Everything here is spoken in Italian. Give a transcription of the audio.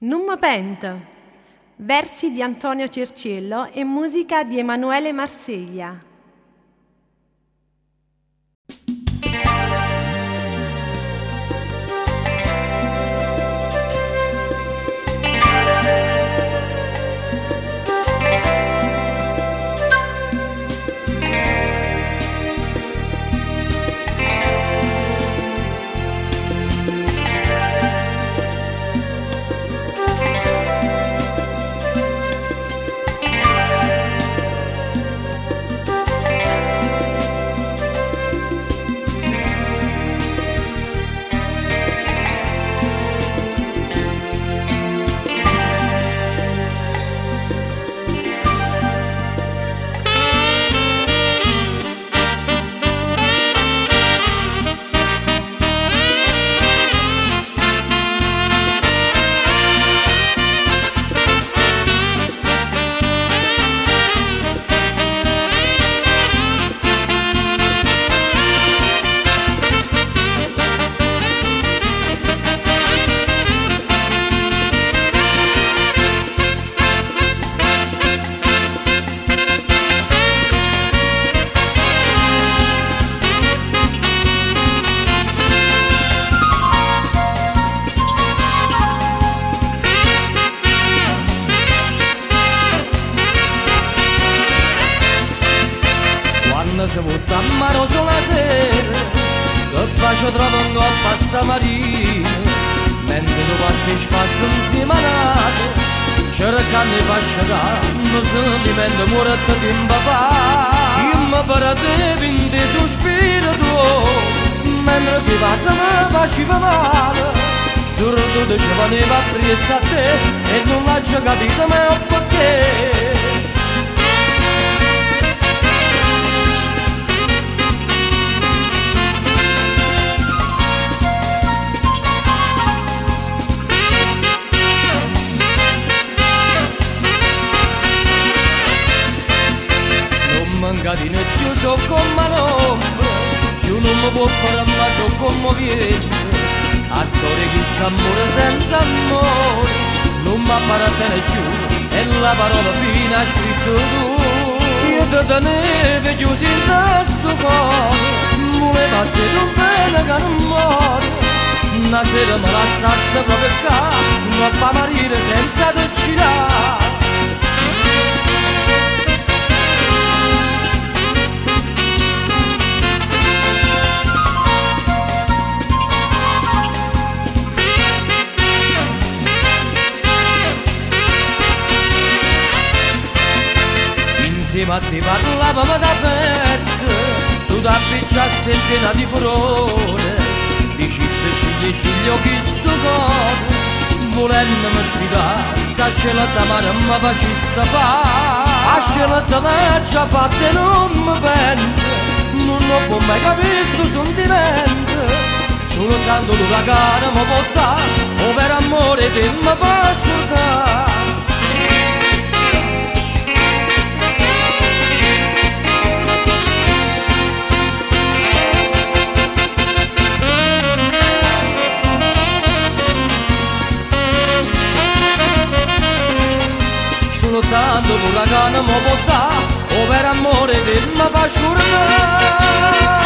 Non mi pento. Versi di Antonio Cerciello e musica di Emanuele Marseglia. Se vota a mano sulla sera che faccio trovo un coppa a sta marina mentre tu passi spasso insieme a nato cercando di fasciare non sentimento morto di un papà io mi paratevo in te sospiro tu mentre ti passa mi faceva male sturdo diceva ne va presa a te e non l'ho già capito ma è perché Catino chiuso con l'ombra più non mi può fare ma so commovente a storia che s'amore senza amore non mi appartiene più e la parola fine ha scritto tu io te tenevo chiuso in questo cuore voleva te non bene che non muore una sera me lasciaste proprio qua non fa morire senza decidere insieme a te parlavamo da pesca tu t'appicciaste in piena di furore diciste scegli gli occhi sto cuore volendomi sfidare sta scelta ma non mi facista fare a scelta vecchia fatta non mi pente non ho può mai capire sto sentimento solo tanto l'uragano mi porta o per amore te mi fa scordare tanto l'uragano mi porta o per amore te mi fa scordare